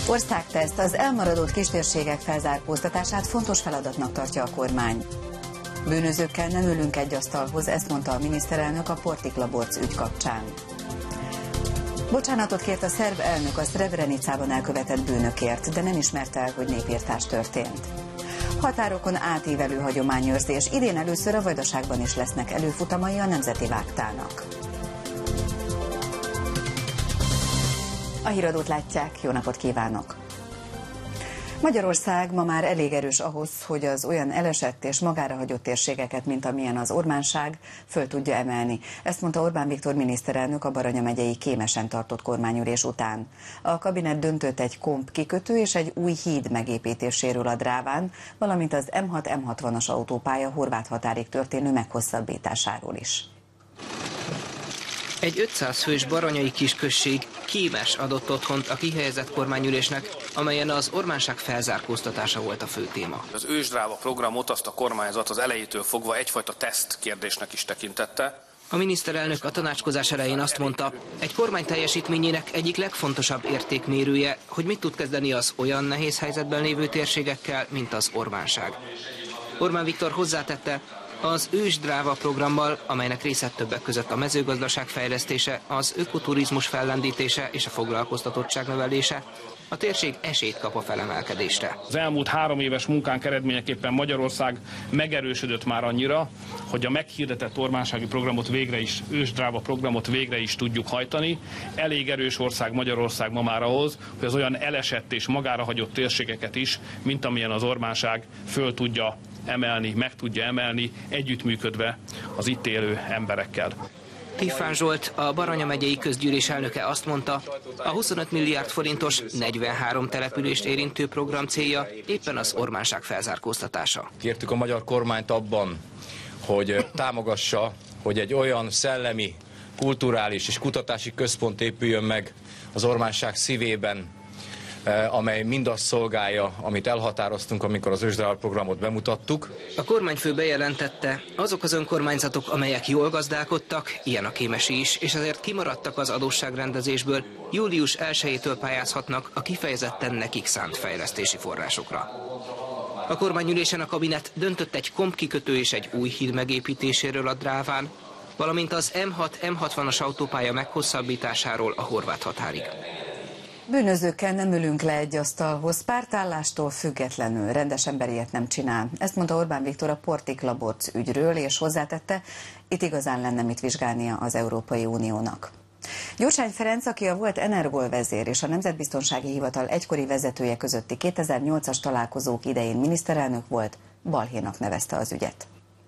Országteszt: az elmaradott kistérségek felzárkóztatását fontos feladatnak tartja a kormány. Bűnözőkkel nem ülünk egy asztalhoz, ezt mondta a miniszterelnök a Portik Laborc ügy kapcsán. Bocsánatot kért a szerb elnök a Srebrenicában elkövetett bűnökért, de nem ismerte el, hogy népirtás történt. Határokon átívelő hagyományőrzés: idén először a Vajdaságban is lesznek előfutamai a Nemzeti Vágtának. A híradót látják, jó napot kívánok! Magyarország ma már elég erős ahhoz, hogy az olyan elesett és magára hagyott térségeket, mint amilyen az Ormánság, föl tudja emelni. Ezt mondta Orbán Viktor miniszterelnök a Baranya megyei Kémesen tartott kormányülés után. A kabinet döntött egy komp kikötő és egy új híd megépítéséről a Dráván, valamint az M6-M60-as autópálya horvát határig történő meghosszabbításáról is. Egy 500 fős baranyai kisközség, Kémes adott otthont a kihelyezett kormányülésnek, amelyen az Ormánság felzárkóztatása volt a fő téma. Az ősdráva programot azt a kormányzat az elejétől fogva egyfajta teszt kérdésnek is tekintette. A miniszterelnök a tanácskozás elején azt mondta, egy kormány teljesítményének egyik legfontosabb értékmérője, hogy mit tud kezdeni az olyan nehéz helyzetben lévő térségekkel, mint az Ormánság. Orbán Viktor hozzátette, az ősdráva programmal, amelynek része többek között a mezőgazdaság fejlesztése, az ökoturizmus fellendítése és a foglalkoztatottság növelése, a térség esélyt kap a felemelkedésre. Az elmúlt 3 éves munkánk eredményeképpen Magyarország megerősödött már annyira, hogy a meghirdetett ormánsági programot ősdráva programot végre is tudjuk hajtani. Elég erős ország Magyarország ma már ahhoz, hogy az olyan elesett és magára hagyott térségeket is, mint amilyen az Ormánság, föl tudja emelni, meg tudja emelni, együttműködve az itt élő emberekkel. Tiffán Zsolt, a Baranya megyei közgyűlés elnöke azt mondta, a 25 milliárd forintos 43 települést érintő program célja éppen az Ormánság felzárkóztatása. Kértük a magyar kormányt abban, hogy támogassa, hogy egy olyan szellemi, kulturális és kutatási központ épüljön meg az Ormánság szívében, amely mindazt szolgálja, amit elhatároztunk, amikor az ősdráva programot bemutattuk. A kormányfő bejelentette, azok az önkormányzatok, amelyek jól gazdálkodtak, ilyen a kémesi is, és ezért kimaradtak az adósságrendezésből, július 1-től pályázhatnak a kifejezetten nekik szánt fejlesztési forrásokra. A kormányülésen a kabinet döntött egy komp kikötő és egy új híd megépítéséről a Dráván, valamint az M6-M60-as autópálya meghosszabbításáról a horvát határig. Bűnözőkkel nem ülünk le egy asztalhoz, pártállástól függetlenül, rendes ember ilyet nem csinál. Ezt mondta Orbán Viktor a Portik Laborc ügyről, és hozzátette, itt igazán lenne mit vizsgálnia az Európai Uniónak. Gyurcsány Ferenc, aki a volt Energol vezér és a Nemzetbiztonsági Hivatal egykori vezetője közötti 2008-as találkozók idején miniszterelnök volt, balhénak nevezte az ügyet.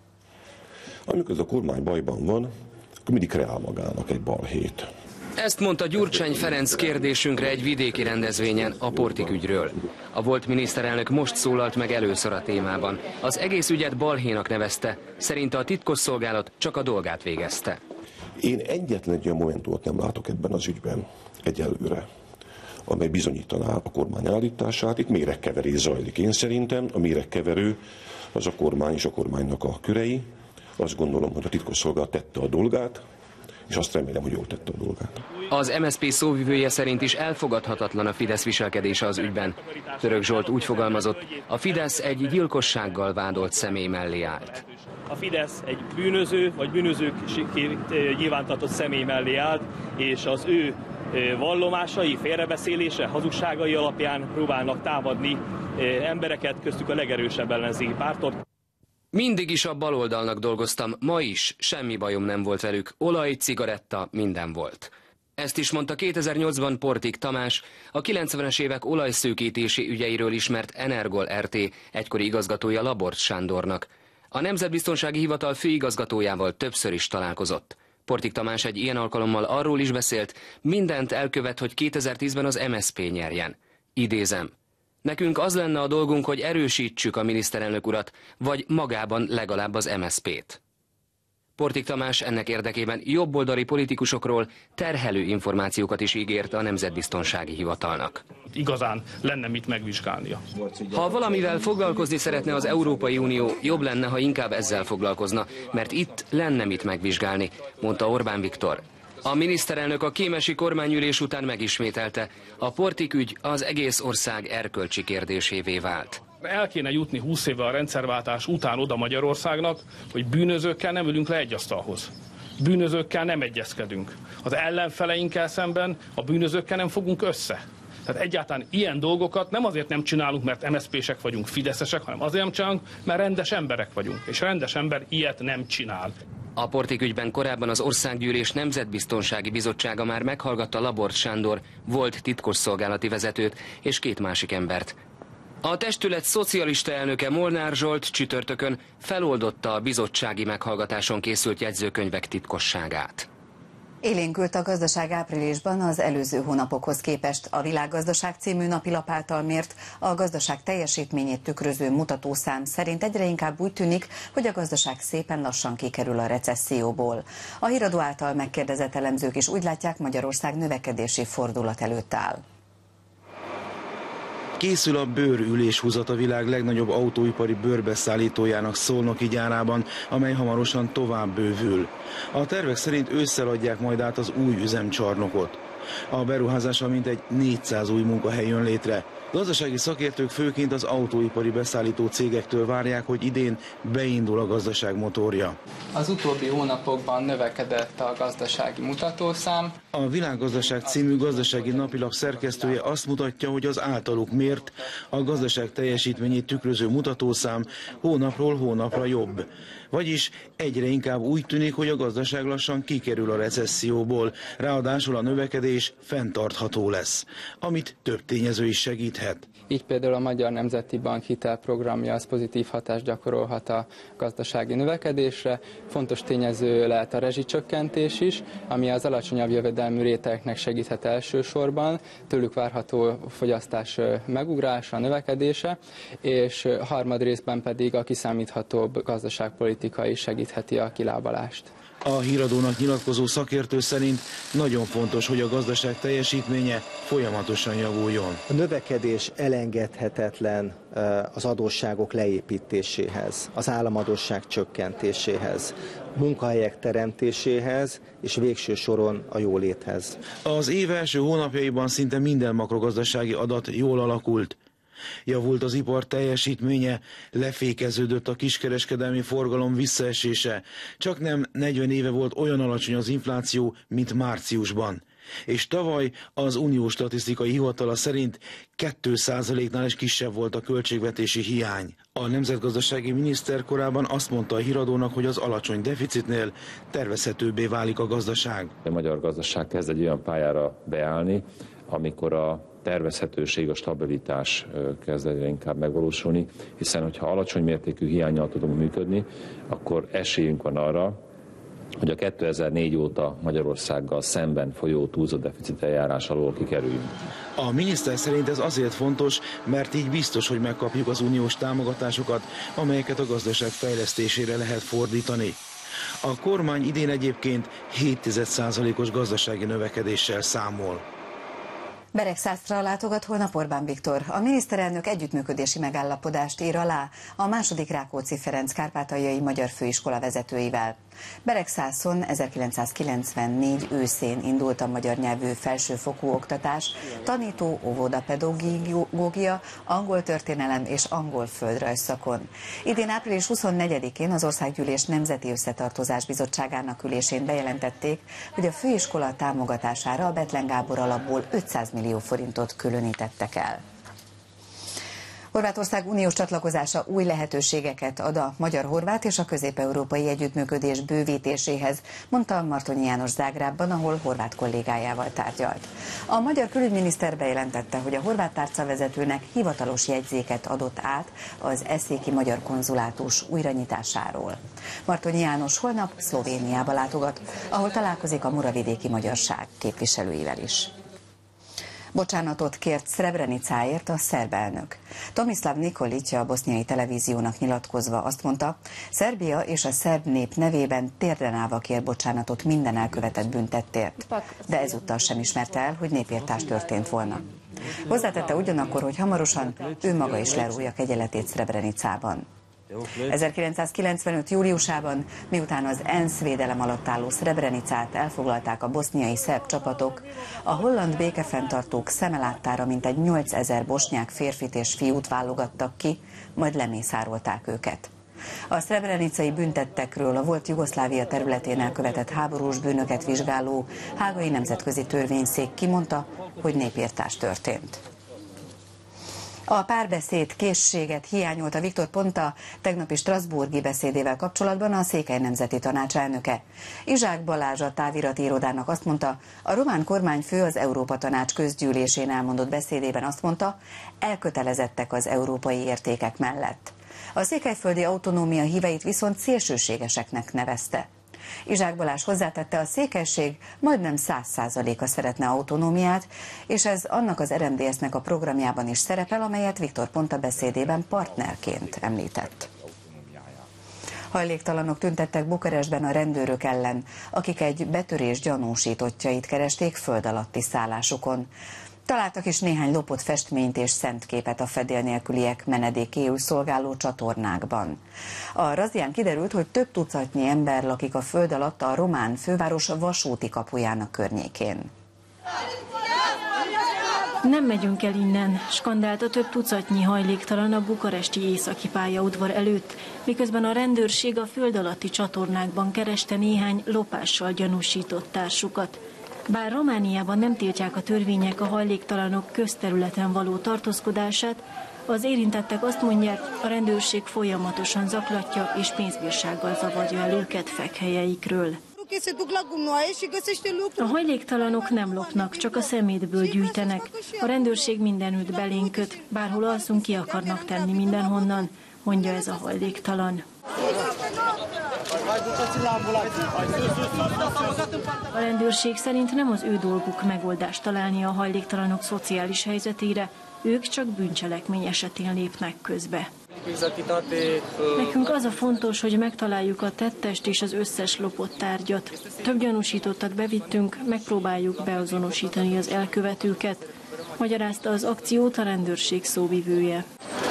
Amikor ez a kormány bajban van, akkor mindig kreál magának egy balhét. Ezt mondta Gyurcsány Ferenc kérdésünkre egy vidéki rendezvényen a Portik ügyről. A volt miniszterelnök most szólalt meg először a témában. Az egész ügyet balhénak nevezte, szerinte a titkosszolgálat csak a dolgát végezte. Én egyetlen egy olyan momentumot nem látok ebben az ügyben egyelőre, amely bizonyítaná a kormány állítását. Itt méregkeverés zajlik. Én szerintem a méregkeverő az a kormány és a kormánynak a körei. Azt gondolom, hogy a titkosszolgálat tette a dolgát, és azt remélem, hogy jól tette a dolgát. Az MSZP szóvivője szerint is elfogadhatatlan a Fidesz viselkedése az ügyben. Török Zsolt úgy fogalmazott, a Fidesz egy gyilkossággal vádolt személy mellé állt. A Fidesz egy bűnöző, vagy bűnözők nyilvántartott személy mellé állt, és az ő vallomásai, félrebeszélése, hazugságai alapján próbálnak támadni embereket, köztük a legerősebb ellenzéki pártot. Mindig is a baloldalnak dolgoztam, ma is, semmi bajom nem volt velük, olaj, cigaretta, minden volt. Ezt is mondta 2008-ban Portik Tamás, a 90-es évek olajszőkítési ügyeiről ismert Energol RT egykori igazgatója Laborc Sándornak. A Nemzetbiztonsági Hivatal főigazgatójával többször is találkozott. Portik Tamás egy ilyen alkalommal arról is beszélt, mindent elkövet, hogy 2010-ben az MSZP nyerjen. Idézem. Nekünk az lenne a dolgunk, hogy erősítsük a miniszterelnök urat, vagy magában legalább az MSZP-t. Portik Tamás ennek érdekében jobboldali politikusokról terhelő információkat is ígért a Nemzetbiztonsági Hivatalnak. Igazán lenne mit megvizsgálnia. Ha valamivel foglalkozni szeretne az Európai Unió, jobb lenne, ha inkább ezzel foglalkozna, mert itt lenne mit megvizsgálni, mondta Orbán Viktor. A miniszterelnök a kémesi kormányülés után megismételte, a Portik ügy az egész ország erkölcsi kérdésévé vált. El kéne jutni 20 évvel a rendszerváltás után oda Magyarországnak, hogy bűnözőkkel nem ülünk le egy asztalhoz. Bűnözőkkel nem egyezkedünk. Az ellenfeleinkkel szemben a bűnözőkkel nem fogunk össze. Tehát egyáltalán ilyen dolgokat nem azért nem csinálunk, mert MSZP-sek vagyunk, fideszesek, hanem azért nem csinálunk, mert rendes emberek vagyunk. És rendes ember ilyet nem csinál. A Portik ügyben korábban az Országgyűlés Nemzetbiztonsági Bizottsága már meghallgatta Labort Sándor, volt titkosszolgálati vezetőt és 2 másik embert. A testület szocialista elnöke Molnár Zsolt csütörtökön feloldotta a bizottsági meghallgatáson készült jegyzőkönyvek titkosságát. Élénkült a gazdaság áprilisban az előző hónapokhoz képest. A Világgazdaság című napilap által mért, a gazdaság teljesítményét tükröző mutatószám szerint egyre inkább úgy tűnik, hogy a gazdaság szépen lassan kikerül a recesszióból. A híradó által megkérdezett elemzők is úgy látják, Magyarország növekedési fordulat előtt áll. Készül a bőrüléshúzat a világ legnagyobb autóipari bőrbeszállítójának Szolnoki gyárában, amely hamarosan tovább bővül. A tervek szerint ősszel adják majd át az új üzemcsarnokot. A beruházással mintegy 400 új munkahely jön létre. Gazdasági szakértők főként az autóipari beszállító cégektől várják, hogy idén beindul a gazdaság motorja. Az utóbbi hónapokban növekedett a gazdasági mutatószám. A Világgazdaság című gazdasági napilap szerkesztője azt mutatja, hogy az általuk mért, a gazdaság teljesítményét tükröző mutatószám hónapról hónapra jobb. Vagyis egyre inkább úgy tűnik, hogy a gazdaság lassan kikerül a recesszióból, ráadásul a növekedés fenntartható lesz, amit több tényező is segíthet. Így például a Magyar Nemzeti Bank hitelprogramja az pozitív hatást gyakorolhat a gazdasági növekedésre. Fontos tényező lehet a rezsicsökkentés is, ami az alacsonyabb jövedelmű rétegeknek segíthet elsősorban, tőlük várható fogyasztás megugrása, növekedése, és harmadrészben pedig a kiszámíthatóbb gazdaságpolitika is segítheti a kilábalást. A híradónak nyilatkozó szakértő szerint nagyon fontos, hogy a gazdaság teljesítménye folyamatosan javuljon. A növekedés elengedhetetlen az adósságok leépítéséhez, az államadósság csökkentéséhez, munkahelyek teremtéséhez és végső soron a jóléthez. Az év első hónapjaiban szinte minden makrogazdasági adat jól alakult. Javult az ipar teljesítménye, lefékeződött a kiskereskedelmi forgalom visszaesése. Csaknem 40 éve volt olyan alacsony az infláció, mint márciusban. És tavaly az Uniós Statisztikai Hivatala szerint 2%-nál is kisebb volt a költségvetési hiány. A nemzetgazdasági miniszter korábban azt mondta a híradónak, hogy az alacsony deficitnél tervezhetőbbé válik a gazdaság. A magyar gazdaság kezd egy olyan pályára beállni, amikor a tervezhetőség, a stabilitás kezd egyre inkább megvalósulni, hiszen hogyha alacsony mértékű hiánnyal tudunk működni, akkor esélyünk van arra, hogy a 2004 óta Magyarországgal szemben folyó túlzott deficit eljárás alól kikerüljünk. A miniszter szerint ez azért fontos, mert így biztos, hogy megkapjuk az uniós támogatásokat, amelyeket a gazdaság fejlesztésére lehet fordítani. A kormány idén egyébként 0,7%-os gazdasági növekedéssel számol. Beregszászra látogat holnap Orbán Viktor. A miniszterelnök együttműködési megállapodást ír alá a második Rákóczi-Ferenc kárpátaljai magyar főiskola vezetőivel. Beregszászon 1994 őszén indult a magyar nyelvű felsőfokú oktatás, tanító, óvodapedagógia, angol történelem és angol földrajz szakon. Idén április 24-én az Országgyűlés Nemzeti Összetartozás Bizottságának ülésén bejelentették, hogy a főiskola támogatására a Bethlen Gábor alapból 500 millió forintot különítettek el. Horvátország uniós csatlakozása új lehetőségeket ad a magyar-horvát és a közép-európai együttműködés bővítéséhez, mondta Martonyi János Zágrábban, ahol horvát kollégájával tárgyalt. A magyar külügyminiszter bejelentette, hogy a horvát tárcavezetőnek hivatalos jegyzéket adott át az eszéki magyar konzulátus újranyitásáról. Martonyi János holnap Szlovéniába látogat, ahol találkozik a moravidéki magyarság képviselőivel is. Bocsánatot kért Srebrenicáért a szerb elnök. Tomislav Nikolić a boszniai televíziónak nyilatkozva azt mondta, Szerbia és a szerb nép nevében térdre állva kér bocsánatot minden elkövetett büntettért, de ezúttal sem ismerte el, hogy népirtás történt volna. Hozzátette ugyanakkor, hogy hamarosan ő maga is lerúgja kegyeletét Srebrenicában. 1995. júliusában, miután az ENSZ védelem alatt álló Srebrenicát elfoglalták a boszniai szerb csapatok, a holland békefenntartók szeme láttára mintegy 8000 bosnyák férfit és fiút válogattak ki, majd lemészárolták őket. A szrebrenicai büntettekről a volt Jugoszlávia területén elkövetett háborús bűnöket vizsgáló Hágai Nemzetközi Törvényszék kimondta, hogy népirtás történt. A párbeszéd készséget hiányolta Viktor Ponta tegnapi strasbourgi beszédével kapcsolatban a Székely Nemzeti Tanács elnöke. Izsák Balázs a távirati irodának azt mondta, a román kormányfő az Európa Tanács közgyűlésén elmondott beszédében azt mondta, elkötelezettek az európai értékek mellett. A székelyföldi autonómia híveit viszont szélsőségeseknek nevezte. Izsák Balázs hozzátette, a székelység majdnem 100%-a szeretne autonómiát, és ez annak az RMDSZ-nek a programjában is szerepel, amelyet Viktor Ponta beszédében partnerként említett. Hajléktalanok tüntettek Bukarestben a rendőrök ellen, akik egy betörés gyanúsítottjait keresték föld alatti szállásukon. Találtak is néhány lopott festményt és szentképet a fedél nélküliek menedékéül szolgáló csatornákban. A razzián kiderült, hogy több tucatnyi ember lakik a föld alatt a román főváros vasúti kapujának környékén. Nem megyünk el innen, skandálta több tucatnyi hajléktalan a bukaresti északi pályaudvar előtt, miközben a rendőrség a föld alatti csatornákban kereste néhány lopással gyanúsított társukat. Bár Romániában nem tiltják a törvények a hajléktalanok közterületen való tartózkodását, az érintettek azt mondják, a rendőrség folyamatosan zaklatja és pénzbírsággal zavarja el őket fekhelyeikről. A hajléktalanok nem lopnak, csak a szemétből gyűjtenek. A rendőrség mindenütt belénk köt, bárhol alszunk, ki akarnak tenni mindenhonnan, mondja ez a hajléktalan. A rendőrség szerint nem az ő dolguk megoldást találni a hajléktalanok szociális helyzetére, ők csak bűncselekmény esetén lépnek közbe. Nekünk az a fontos, hogy megtaláljuk a tettest és az összes lopott tárgyat. Több gyanúsítottat bevittünk, megpróbáljuk beazonosítani az elkövetőket, magyarázta az akciót a rendőrség szóvivője.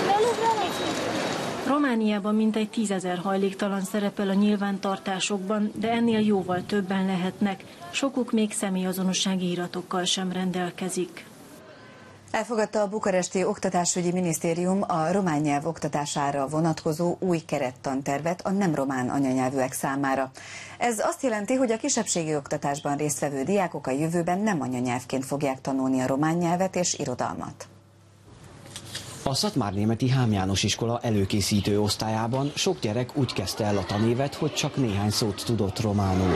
Romániában mintegy 10 000 hajléktalan szerepel a nyilvántartásokban, de ennél jóval többen lehetnek. Sokuk még személyazonossági iratokkal sem rendelkezik. Elfogadta a bukaresti oktatásügyi minisztérium a román nyelv oktatására vonatkozó új kerettantervet a nem román anyanyelvűek számára. Ez azt jelenti, hogy a kisebbségi oktatásban résztvevő diákok a jövőben nem anyanyelvként fogják tanulni a román nyelvet és irodalmat. A Szatmárnémeti Hám János iskola előkészítő osztályában sok gyerek úgy kezdte el a tanévet, hogy csak néhány szót tudott románul.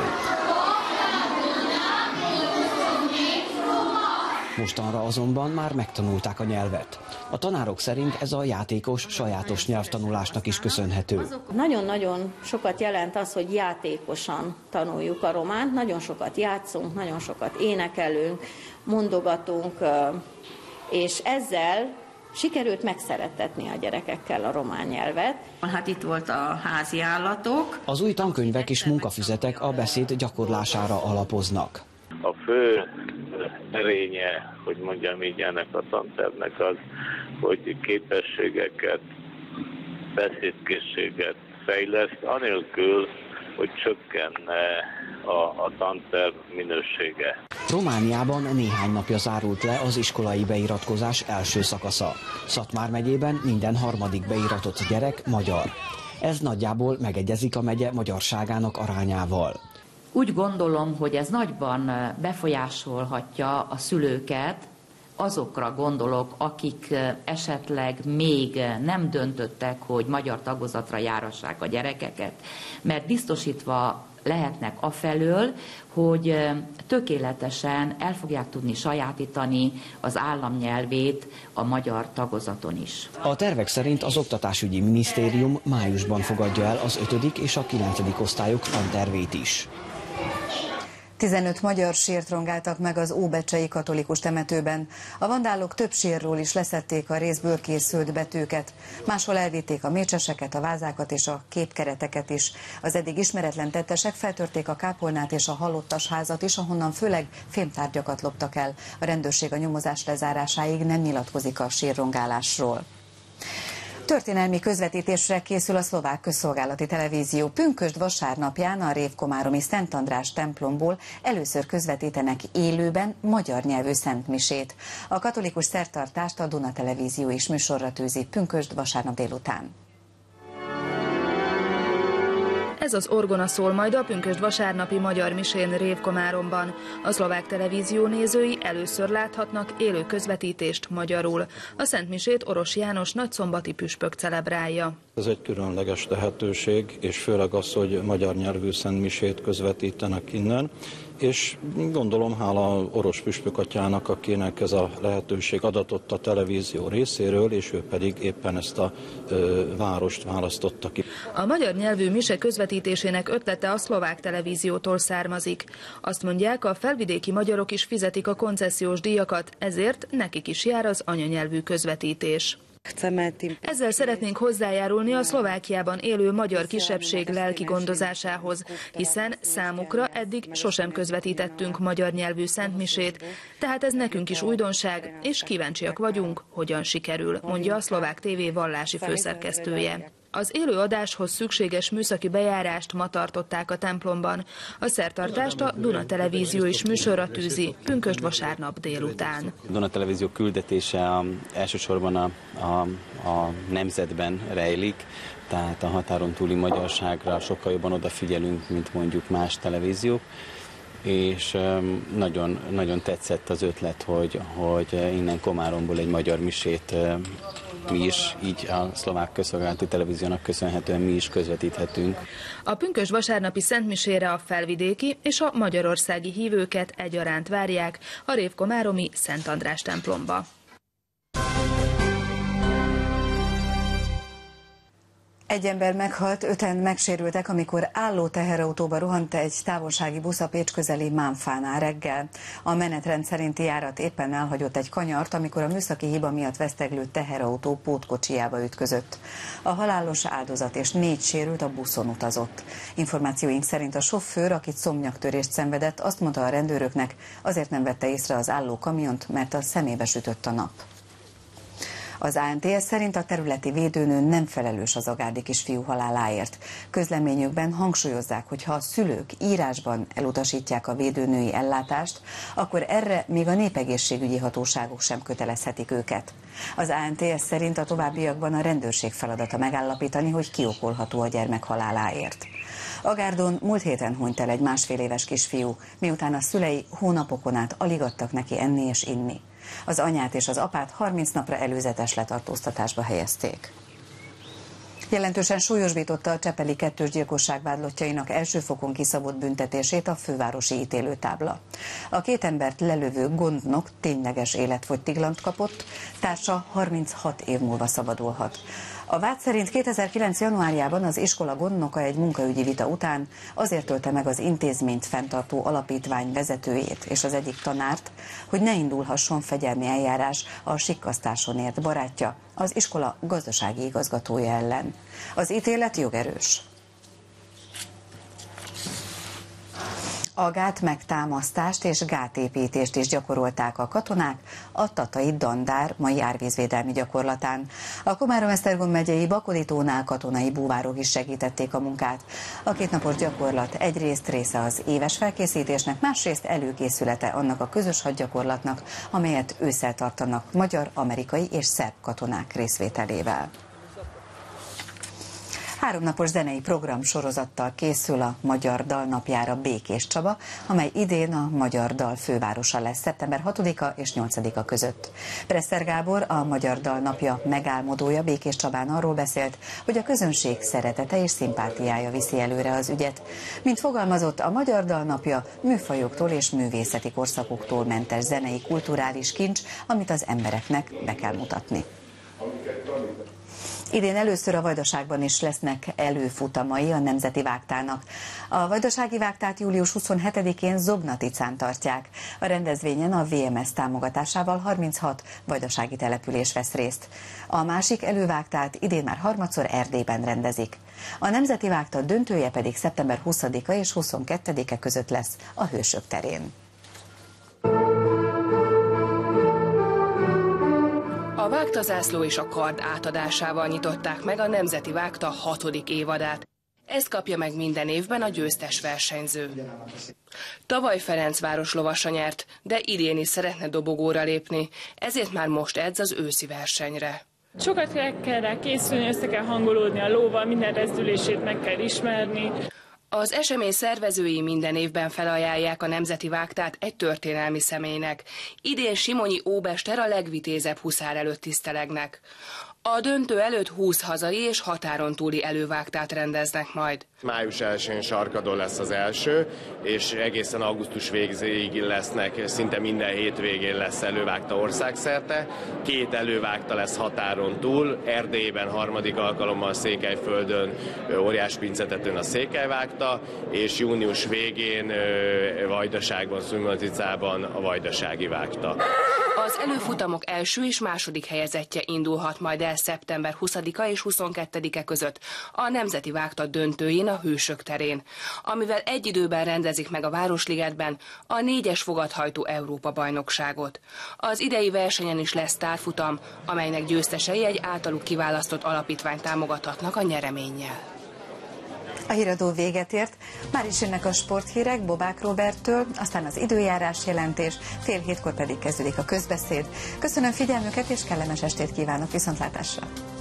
Mostanra azonban már megtanulták a nyelvet. A tanárok szerint ez a játékos, sajátos nyelvtanulásnak is köszönhető. Nagyon-nagyon sokat jelent az, hogy játékosan tanuljuk a románt, nagyon sokat játszunk, nagyon sokat énekelünk, mondogatunk, és ezzel sikerült megszerettetni a gyerekekkel a román nyelvet. Hát itt volt a házi állatok. Az új tankönyvek és munkafüzetek a beszéd gyakorlására alapoznak. A fő erénye, hogy mondjam így, ennek a tantervnek az, hogy képességeket, beszédkészséget fejleszt, anélkül, hogy csökkenne a tanterv minősége. Romániában néhány napja zárult le az iskolai beiratkozás első szakasza. Szatmár megyében minden harmadik beiratott gyerek magyar. Ez nagyjából megegyezik a megye magyarságának arányával. Úgy gondolom, hogy ez nagyban befolyásolhatja a szülőket, azokra gondolok, akik esetleg még nem döntöttek, hogy magyar tagozatra járassák a gyerekeket, mert biztosítva lehetnek afelől, hogy tökéletesen el fogják tudni sajátítani az államnyelvét a magyar tagozaton is. A tervek szerint az Oktatásügyi Minisztérium májusban fogadja el az 5. és a 9. osztályok tantervét is. 15 magyar sírt rongáltak meg az óbecsei katolikus temetőben. A vandálok több sírról is leszették a rézből készült betűket. Máshol elvitték a mécseseket, a vázákat és a képkereteket is. Az eddig ismeretlen tettesek feltörték a kápolnát és a halottas házat is, ahonnan főleg fémtárgyakat loptak el. A rendőrség a nyomozás lezárásáig nem nyilatkozik a sírrongálásról. Történelmi közvetítésre készül a szlovák közszolgálati televízió. Pünkösd vasárnapján a révkomáromi Szent András templomból először közvetítenek élőben magyar nyelvű szentmisét. A katolikus szertartást a Duna Televízió is műsorra tűzi pünkösd vasárnap délután. Ez az orgona szól majd a pünkösd vasárnapi magyar misén Révkomáromban. A szlovák televízió nézői először láthatnak élő közvetítést magyarul. A szentmisét Oros János nagyszombati püspök celebrálja. Ez egy különleges lehetőség, és főleg az, hogy magyar nyelvű szentmisét közvetítenek innen. És gondolom, hála Oros püspök atyának, akinek ez a lehetőség adatott a televízió részéről, és ő pedig éppen ezt a várost választotta ki. A magyar nyelvű mise közvetítésének ötlete a szlovák televíziótól származik. Azt mondják, a felvidéki magyarok is fizetik a koncesziós díjakat, ezért nekik is jár az anyanyelvű közvetítés. Ezzel szeretnénk hozzájárulni a Szlovákiában élő magyar kisebbség lelki gondozásához, hiszen számukra eddig sosem közvetítettünk magyar nyelvű szentmisét, tehát ez nekünk is újdonság, és kíváncsiak vagyunk, hogyan sikerül, mondja a Szlovák TV vallási főszerkesztője. Az élő adáshoz szükséges műszaki bejárást ma tartották a templomban. A szertartást a Duna Televízió is műsorra tűzi pünkösd vasárnap délután. A Duna Televízió küldetése elsősorban a nemzetben rejlik, tehát a határon túli magyarságra sokkal jobban odafigyelünk, mint mondjuk más televíziók. És nagyon, nagyon tetszett az ötlet, hogy innen Komáromból egy magyar misét mi is, így a szlovák közszolgálati televíziónak köszönhetően mi is közvetíthetünk. A pünkösd vasárnapi szentmisére a felvidéki és a magyarországi hívőket egyaránt várják a révkomáromi Szent András templomba. Egy ember meghalt, 5-en megsérültek, amikor álló teherautóba rohant egy távolsági busz a Pécs közeli Mánfánál reggel. A menetrend szerinti járat éppen elhagyott egy kanyart, amikor a műszaki hiba miatt veszteglő teherautó pótkocsijába ütközött. A halálos áldozat és 4 sérült a buszon utazott. Információink szerint a sofőr, akit szomnyaktörést szenvedett, azt mondta a rendőröknek, azért nem vette észre az álló kamiont, mert a szemébe sütött a nap. Az ANTS szerint a területi védőnő nem felelős az agárdi kisfiú haláláért. Közleményükben hangsúlyozzák, hogy ha a szülők írásban elutasítják a védőnői ellátást, akkor erre még a népegészségügyi hatóságok sem kötelezhetik őket. Az ANTS szerint a továbbiakban a rendőrség feladata megállapítani, hogy ki okolható a gyermek haláláért. Agárdon múlt héten hunyt el egy 1,5 éves kisfiú, miután a szülei hónapokon át alig adtak neki enni és inni. Az anyát és az apát 30 napra előzetes letartóztatásba helyezték. Jelentősen súlyosbította a csepeli kettős gyilkosság vádlottjainak első fokon kiszabott büntetését a fővárosi ítélőtábla. A 2 embert lelövő gondnok tényleges életfogytiglant kapott, társa 36 év múlva szabadulhat. A vád szerint 2009. januárjában az iskola gondnoka egy munkaügyi vita után azért ölte meg az intézményt fenntartó alapítvány vezetőjét és az egyik tanárt, hogy ne indulhasson fegyelmi eljárás a sikkasztáson ért barátja, az iskola gazdasági igazgatója ellen. Az ítélet jogerős. A gátmegtámasztást és gátépítést is gyakorolták a katonák a tatai Dandár mai árvízvédelmi gyakorlatán. A Komárom-Esztergom megyei Bakonitónál katonai búvárok is segítették a munkát. A 2 napos gyakorlat egyrészt része az éves felkészítésnek, másrészt előkészülete annak a közös hadgyakorlatnak, amelyet ősszel tartanak magyar, amerikai és szerb katonák részvételével. 3 napos zenei programsorozattal készül a Magyar Dal napjára Békés Csaba, amely idén a Magyar Dal fővárosa lesz szeptember 6-a és 8-a között. Presser Gábor, a Magyar Dal napja megálmodója Békés Csabán arról beszélt, hogy a közönség szeretete és szimpátiája viszi előre az ügyet. Mint fogalmazott, a Magyar Dal napja műfajoktól és művészeti korszakoktól mentes zenei kulturális kincs, amit az embereknek be kell mutatni. Idén először a Vajdaságban is lesznek előfutamai a Nemzeti Vágtának. A vajdasági vágtát július 27-én Zobnaticán tartják. A rendezvényen a VMS támogatásával 36 vajdasági település vesz részt. A másik elővágtát idén már harmadszor Erdélyben rendezik. A Nemzeti Vágta döntője pedig szeptember 20-a és 22-e között lesz a Hősök terén. A vágtazászló és a kard átadásával nyitották meg a Nemzeti Vágta 6. évadát. Ezt kapja meg minden évben a győztes versenyző. Tavaly Ferencváros lovasa nyert, de idén is szeretne dobogóra lépni, ezért már most edz az őszi versenyre. Sokat kell rá készülni, össze kell hangolódni a lóval, minden rezdülését meg kell ismerni. Az esemény szervezői minden évben felajánlják a Nemzeti Vágtát egy történelmi személynek. Idén Simonyi óbester a legvitézebb huszár előtt tisztelegnek. A döntő előtt 20 hazai és határon túli elővágtát rendeznek majd. Május 1-én Sarkadon lesz az első, és egészen augusztus végéig lesznek, szinte minden hétvégén lesz elővágta országszerte. 2 elővágta lesz határon túl, Erdélyben 3. alkalommal Székelyföldön, Óriáspincétetőn a Székelyvágta, és június végén Vajdaságban, Szújmalticában a Vajdasági vágta. Az előfutamok első és második helyezettje indulhat majd el szeptember 20-a és 22-e között a Nemzeti Vágta döntőjén a Hősök terén, amivel egy időben rendezik meg a Városligetben a 4-es fogadhajtó Európa-bajnokságot. Az idei versenyen is lesz sztárfutam, amelynek győztesei egy általuk kiválasztott alapítványt támogathatnak a nyereménnyel. A híradó véget ért, már is jönnek a sporthírek Bobák Róberttől, aztán az időjárás jelentés, 6:30 pedig kezdődik a közbeszéd. Köszönöm figyelmüket és kellemes estét kívánok, viszontlátásra!